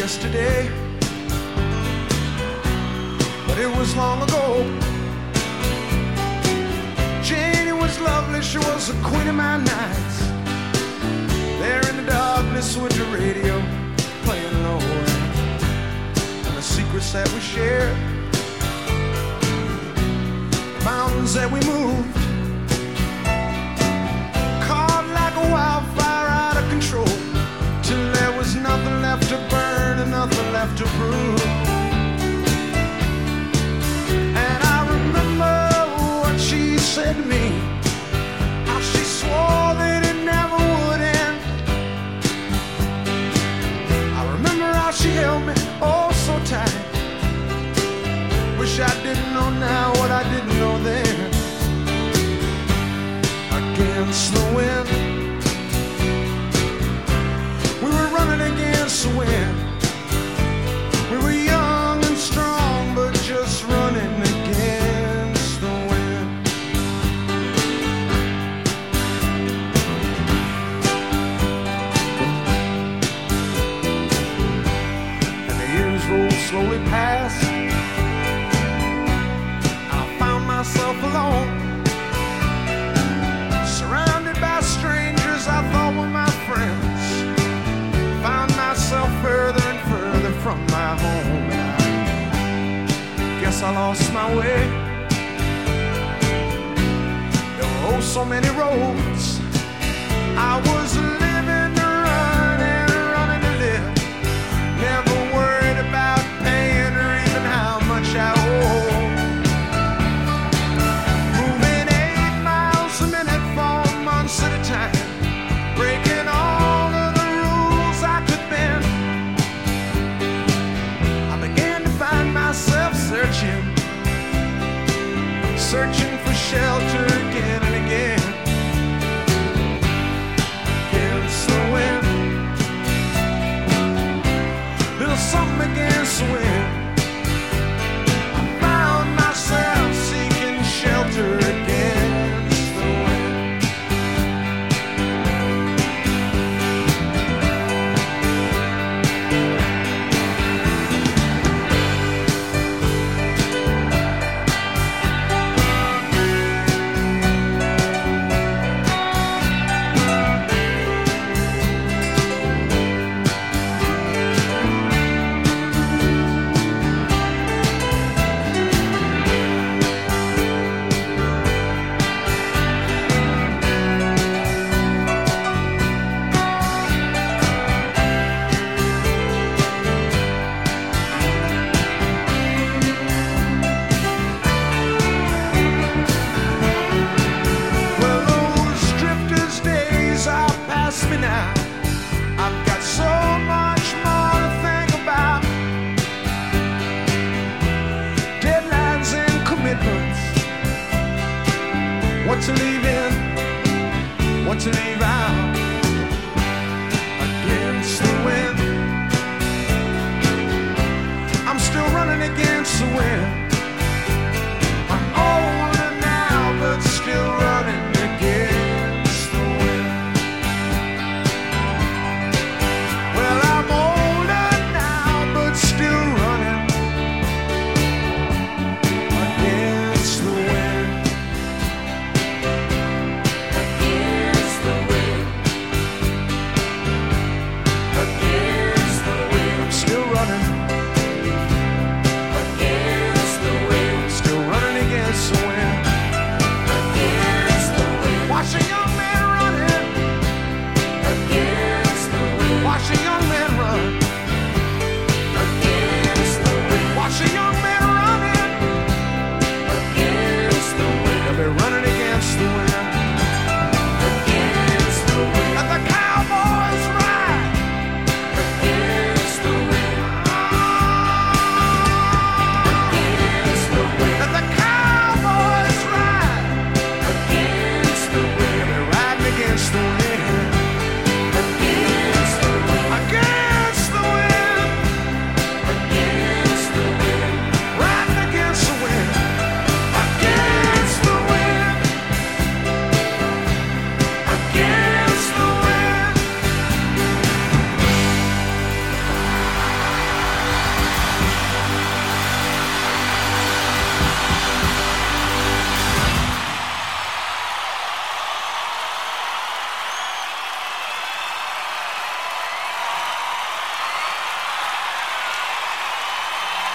yesterday, but it was long ago. Janie was lovely, she was the queen of my nights. There in the darkness with the radio playing low, and the secrets that we shared, mountains that we moved, caught like a wildfire out of control, till there was nothing left to burn and nothing left to prove. And I remember what she said to me, how she swore that it never would end. I remember how she held me oh so tight. Wish I didn't know now what I didn't know then. Against the wind, we were running against the wind. We were young and strong, but just running against the wind. And the years rolled slowly past, myself alone, surrounded by strangers I thought were my friends. Found myself further and further from my home. Guess I lost my way. There were oh so many roads. I was living to run and running to live, never worried about paying or even how much I owe. At a time, breaking all of the rules I could bend. I began to find myself searching for shelter again and again. Against the wind, little something against the wind. I found myself seeking shelter again. What to leave in, what to leave out. Against the wind, I'm still running against the wind.